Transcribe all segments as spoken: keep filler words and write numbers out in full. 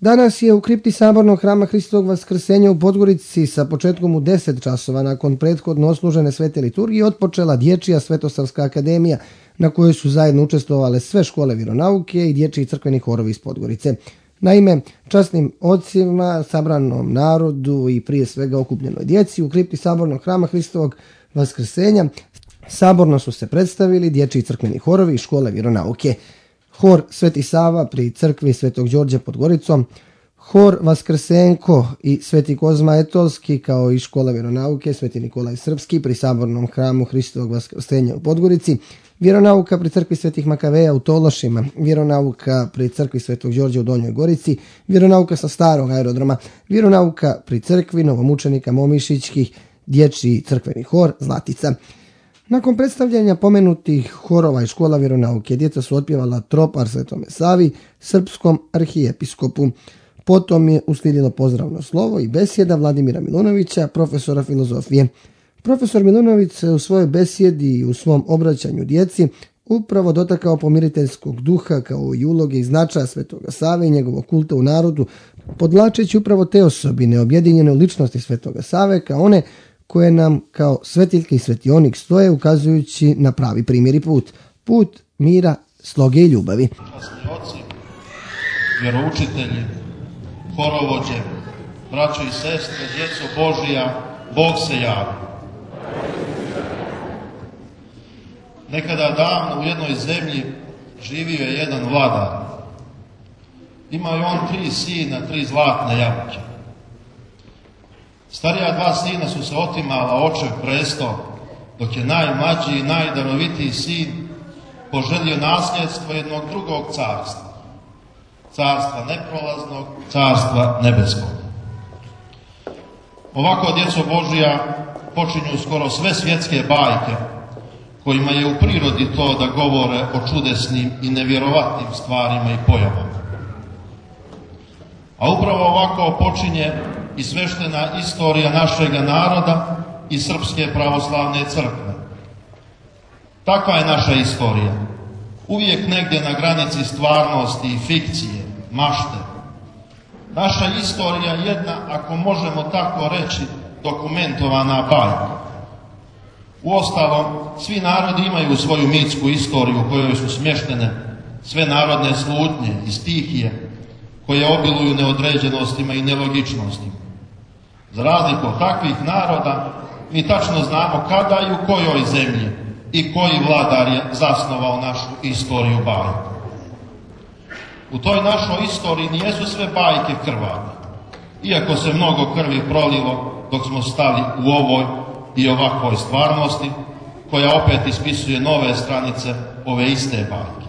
Danas je u kripti Sabornog hrama Hristovog Vaskrsenja u Podgorici sa početkom u deset časova nakon prethodno oslužene svete liturgije otpočela Dječja Svetosavska akademija na kojoj su zajedno učestvovale sve škole vjeronauke i dječji crkveni horovi iz Podgorice. Naime, časnim ocima, sabranom narodu i prije svega okupljenoj djeci u kripti Sabornog hrama Hristovog Vaskrsenja saborno su se predstavili dječji crkveni horovi i škole vjeronauke. Hor Sveti Sava pri crkvi Svetog Đorđa pod Goricom, Hor Vaskrsenko i Sveti Kozma Etolski kao i škola vjeronauke Sveti Nikolaj Srpski pri Sabornom hramu Hristovog Vaskrsenja u Podgorici, vjeronauka pri crkvi Svetih Makaveja u Tološima, vjeronauka pri crkvi Svetog Đorđa u Donjoj Gorici, vjeronauka sa starog aerodroma, vjeronauka pri crkvi novomučenika Momišićkih, dječji crkveni hor Zlatica. Nakon predstavljanja pomenutih horova i škola vjeronauke, djeca su otpjevala tropar Svetome Savi, srpskom arhijepiskopu. Potom je uslijedilo pozdravno slovo i besjeda Vladimira Milunovića, profesora filozofije. Profesor Milunović se u svojoj besjedi i u svom obraćanju djeci upravo dotakao pomiriteljskog duha kao i uloge i značaja Svetoga Save i njegovog kulta u narodu, podvlačeći upravo te osobine objedinjene u ličnosti Svetoga Save kao one koje nam kao svetiljke i svetionik stoje, ukazujući na pravi primjer i put. Put mira, sloge i ljubavi. Časni oci, vjeroučitelji, horovođe, braćo i sestre, djeco Božija, Bog se javi. Nekada davno u jednoj zemlji živio je jedan vladar. Imao je on tri sina, tri zlatne jabuke. Starija dva sina su se otimala očev presto, dok je najmlađi i najdarovitiji sin poželio nasljedstvo jednog drugog carstva. Carstva neprolaznog, carstva nebeskog. Ovako, djeco Božija, počinju skoro sve svjetske bajke, kojima je u prirodi to da govore o čudesnim i nevjerovatnim stvarima i pojavama. A upravo ovako počinje i sveštena istorija našega naroda i Srpske pravoslavne crkve. Takva je naša istorija. Uvijek negdje na granici stvarnosti i fikcije, mašte. Naša istorija je jedna, ako možemo tako reći, dokumentovana bajka. Uostalom, svi narodi imaju svoju mitsku istoriju u kojoj su smještene sve narodne slutnje i stihije koje obiluju neodređenostima i nelogičnostima. Za razliku od takvih naroda, mi tačno znamo kada i u kojoj zemlji i koji vladar je zasnovao našu istoriju bajke. U toj našoj istoriji nijesu sve bajke krvave, iako se mnogo krvi prolilo dok smo stali u ovoj i ovakvoj stvarnosti, koja opet ispisuje nove stranice ove iste bajke.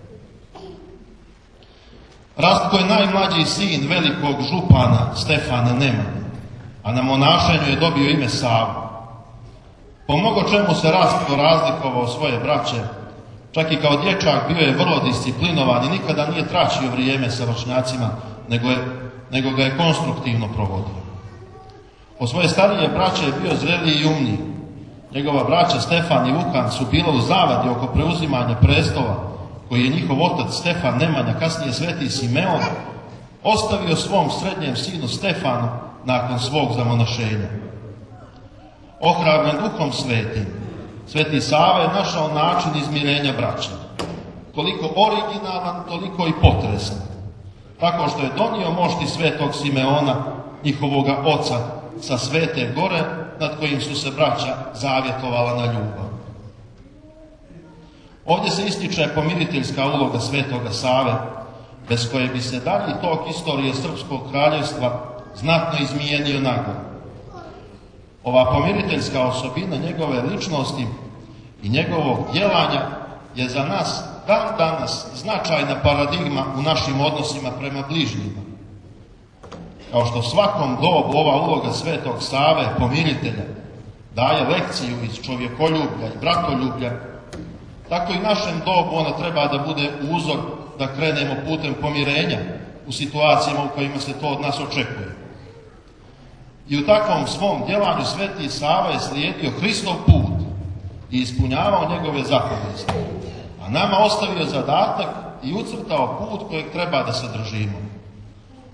Rastko je najmlađi sin velikog župana Stefana Nemanje, a na monašenju je dobio ime Sava. Po mnogo čemu se Rastko razlikovao svoje braće, čak i kao dječak bio je vrlo disciplinovan i nikada nije tračio vrijeme sa vršnjacima, nego, je, nego ga je konstruktivno provodio. O svoje starije braće je bio zreliji i umniji. Njegova braća Stefan i Vukan su bili u zavadi oko preuzimanja prestola, koji je njihov otac Stefan Nemanja, kasnije sveti Simeon, ostavio svom srednjem sinu Stefanu nakon svog zamonašenja. Ohrabren duhom svetim, Sveti Sava je našao način izmirenja braća. Toliko originalan, toliko i potresan. Tako što je donio mošti svetog Simeona, njihovoga oca, sa Svete gore, nad kojim su se braća zavjetovala na ljubav. Ovdje se ističe pomiriteljska uloga Svetoga Save, bez koje bi se dalji tok istorije Srpskog kraljevstva znatno izmijenio naglo. Ova pomiriteljska osobina njegove ličnosti i njegovog djelanja je za nas dan danas značajna paradigma u našim odnosima prema bližnjima. Kao što svakom dobu ova uloga Svetog Save, pomiritelja, daje lekciju iz čovjekoljublja i bratoljublja, tako i našem dobu ona treba da bude uzor da krenemo putem pomirenja u situacijama u kojima se to od nas očekuje. I u takvom svom djelanju Sveti Sava je slijedio Hristov put i ispunjavao njegove zapovesti, a nama ostavio zadatak i ucrtao put kojeg treba da se držimo.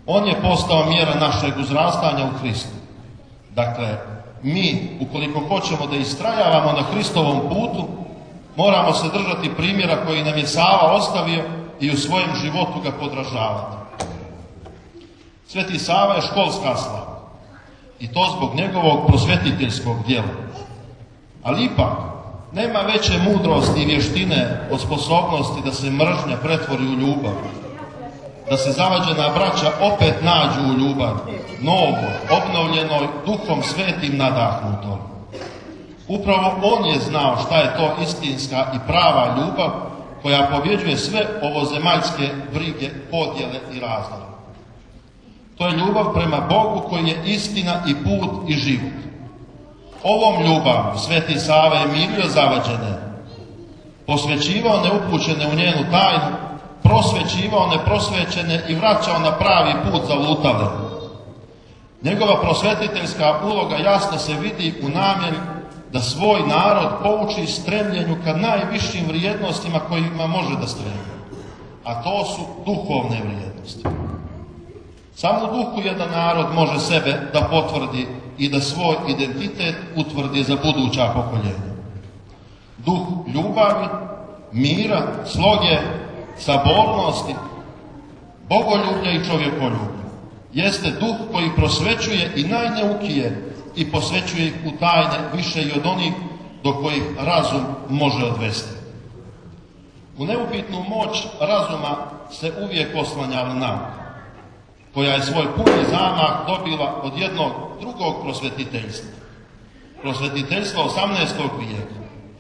On je postao mjera našeg uzrastanja u Hristu. Dakle, mi, ukoliko hoćemo da istrajavamo na Hristovom putu, moramo se držati primjera koji nam je Sava ostavio i u svojem životu ga podražavati. Sveti Sava je školska slava i to zbog njegovog prosvetiteljskog djela. Ali ipak, nema veće mudrosti i vještine od sposobnosti da se mržnja pretvori u ljubav, da se zavađena braća opet nađu u ljubav, novoj, obnovljenoj, Duhom Svetim nadahnutoj. Upravo on je znao šta je to istinska i prava ljubav koja pobjeđuje sve ovozemaljske brige, podjele i razdore. To je ljubav prema Bogu koji je istina i put i život. Ovom ljubav Sveti Sava je mirio zavađene, posvećivao neupućene u njenu tajnu, prosvećivao neprosvećene i vraćao na pravi put zalutale. Njegova prosvetiteljska uloga jasno se vidi u namjeri da svoj narod pouči stremljenju ka najvišim vrijednostima kojima može da stremi, a to su duhovne vrijednosti. Samo u duhu jedan narod može sebe da potvrdi i da svoj identitet utvrdi za buduća pokoljenja. Duh ljubavi, mira, sloge, sabornosti, bogoljublja i čovjekoljublja jeste duh koji prosvećuje i najneukije i posvećuje ih u tajne više i od onih do kojih razum može odvesti. U neupitnu moć razuma se uvijek oslanjala nauka, koja je svoj puni zamah dobila od jednog drugog prosvetiteljstva. Prosvetiteljstva osamnaestog vijeka.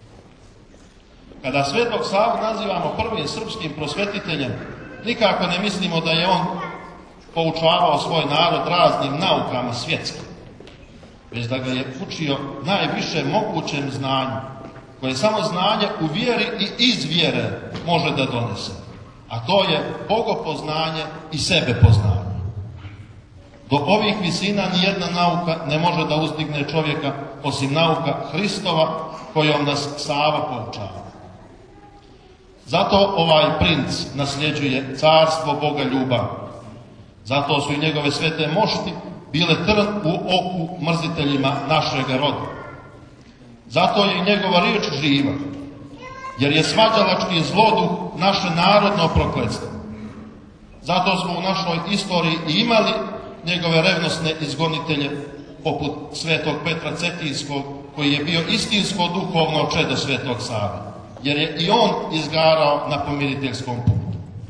Kada Svetog Savu nazivamo prvim srpskim prosvetiteljem, nikako ne mislimo da je on poučavao svoj narod raznim naukama svjetskim, već da ga je učio najviše mogućem znanju, koje samo znanje u vjeri i iz vjere može da donese, a to je bogopoznanje i sebepoznanje. Do ovih visina nijedna nauka ne može da uzdigne čovjeka osim nauka Hristova kojom nas Sava poučava. Zato ovaj princ nasljeđuje carstvo Boga ljubav. Zato su i njegove svete mošti bile trn u oku mrziteljima našega roda. Zato je i njegova riječ živa, jer je svađalački zloduh naše narodno prokletstvo. Zato smo u našoj istoriji i imali njegove revnosne izgonitelje, poput svetog Petra Cetinskog, koji je bio istinsko duhovno čedo Svetog Save, jer je i on izgarao na pomiriteljskom putu.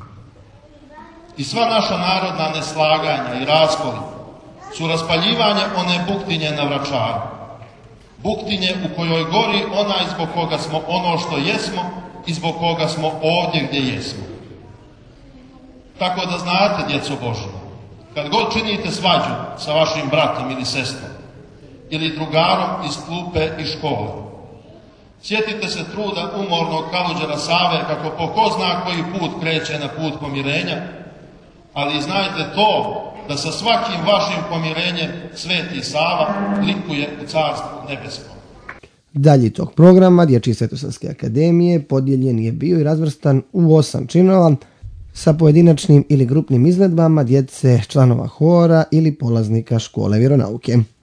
I sva naša narodna neslaganja i raskoli su raspaljivanje one buktinje na Vračaru. Buktinje u kojoj gori onaj zbog koga smo ono što jesmo i zbog koga smo ovdje gdje jesmo. Tako da znate, djeco Božja, kad god činite svađu sa vašim bratom ili sestrom ili drugarom iz klupe i škole, sjetite se truda umornog kaluđera Save kako po ko zna koji put kreće na put pomirenja, ali znajte to da sa svakim vašim pomirenjem Sveti Sava likuje u Carstvu nebeskom. Dalji tog programa Dječje Svetosavske akademije podijeljen je bio i razvrstan u osam činova sa pojedinačnim ili grupnim izvedbama djece članova hora ili polaznika škole vjeronauke.